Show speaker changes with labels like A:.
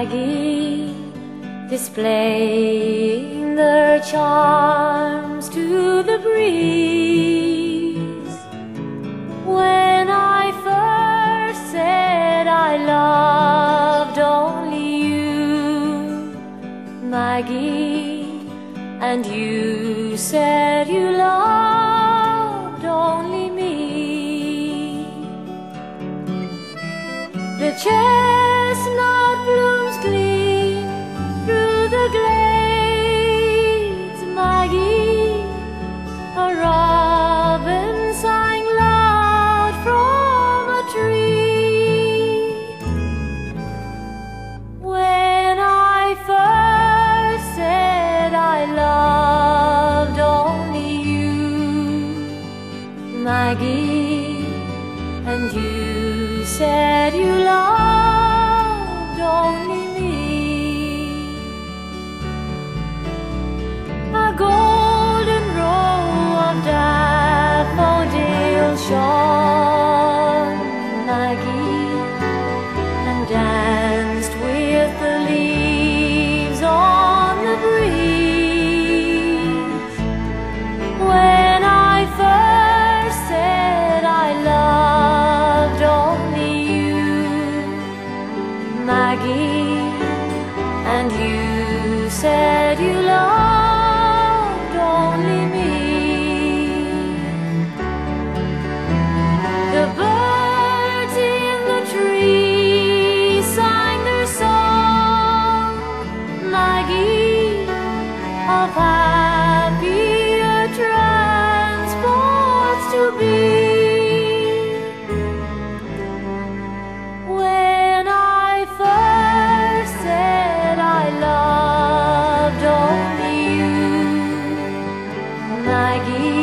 A: Maggie, displaying their charms to the breeze. When I first said I loved only you, Maggie, and you said you loved only me. The chestnut blooms gleam through the glades, Maggie. A robin sang loud from a tree. When I first said I loved only you, Maggie, and you said you loved only me. A golden row of daffodils shone, Maggie, and danced with the leaves on the breeze. When I first said I loved only you, Maggie, and you said you loved only me. The birds in the trees sang their song, Maggie, of happier transports to be. When I first said I loved only you, Maggie,